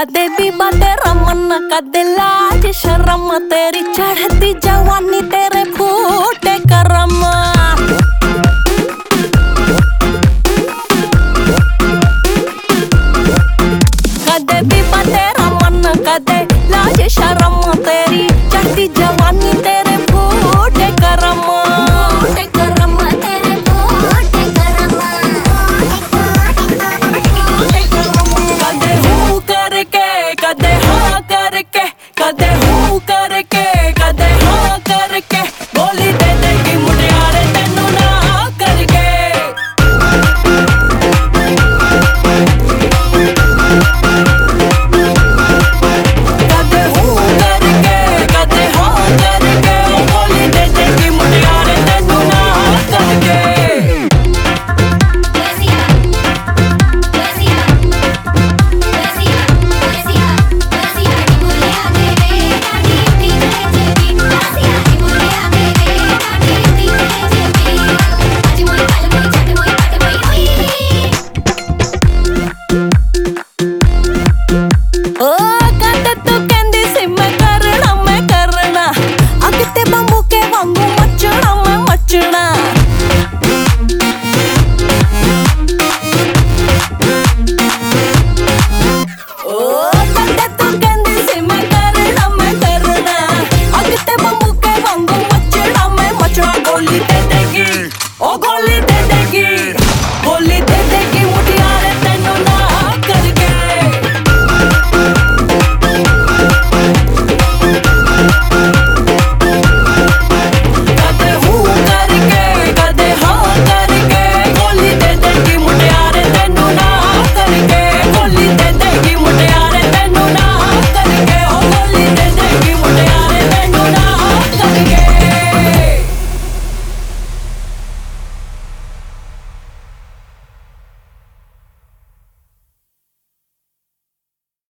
कदे भी तेरा मन कदे लाज शर्म तेरी चढ़ती जवानी तेरे फूटे करम। कदे भी तेरा मन कदे लाज शर्म तेरी चढ़ती जवानी तेरे फूटे करम। कदे हूँ करके कदे हाँ करके कदे हूँ